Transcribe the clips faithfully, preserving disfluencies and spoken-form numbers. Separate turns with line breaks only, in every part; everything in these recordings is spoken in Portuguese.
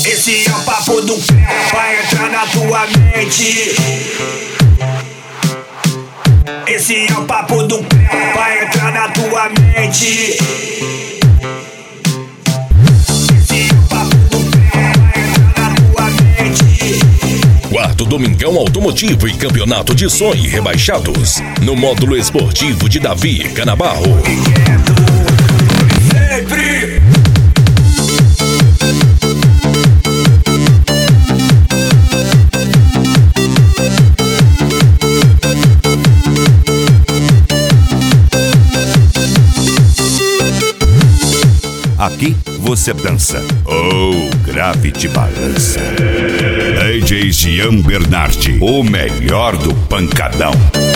Esse é o papo do cré, vai entrar na tua mente. Esse é o papo do cré, vai entrar na tua mente. Esse é o papo do cré, vai entrar na tua mente.
Quarto Domingão Automotivo e Campeonato de Som e Rebaixados, no módulo esportivo de Davi Canabarro.
Sempre.
Aqui você dança, ou oh, grave te balança. D J Gian Bernardi, o melhor do pancadão.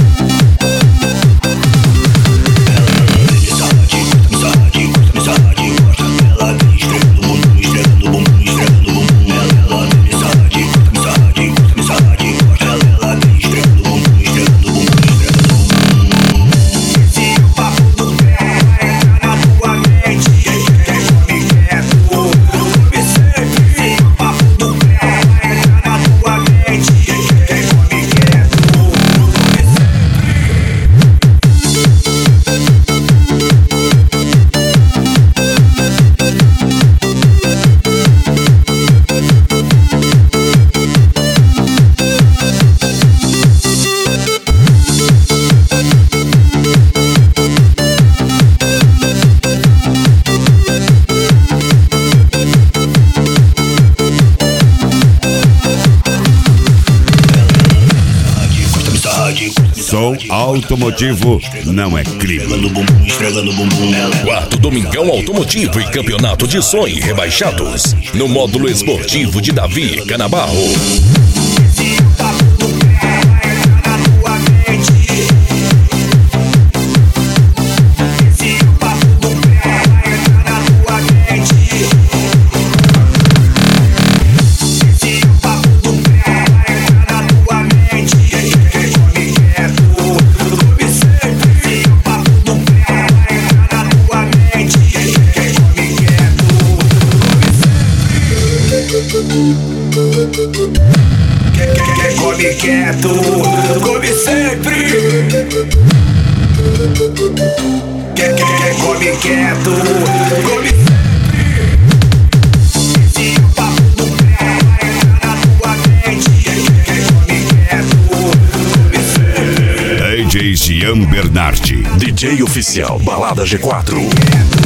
Som automotivo não é crime.
Quarto Domingão Automotivo e Campeonato de Som e Rebaixados, no módulo esportivo de Davi Canabarro.
Quem come quieto, come sempre. Quem, quem, quem come quieto, come sempre. Esse é o papo do cré, vai entrar na tua mente. Quem come quieto, come sempre.
D J Gian Bernardi,
D J oficial Balada G quatro.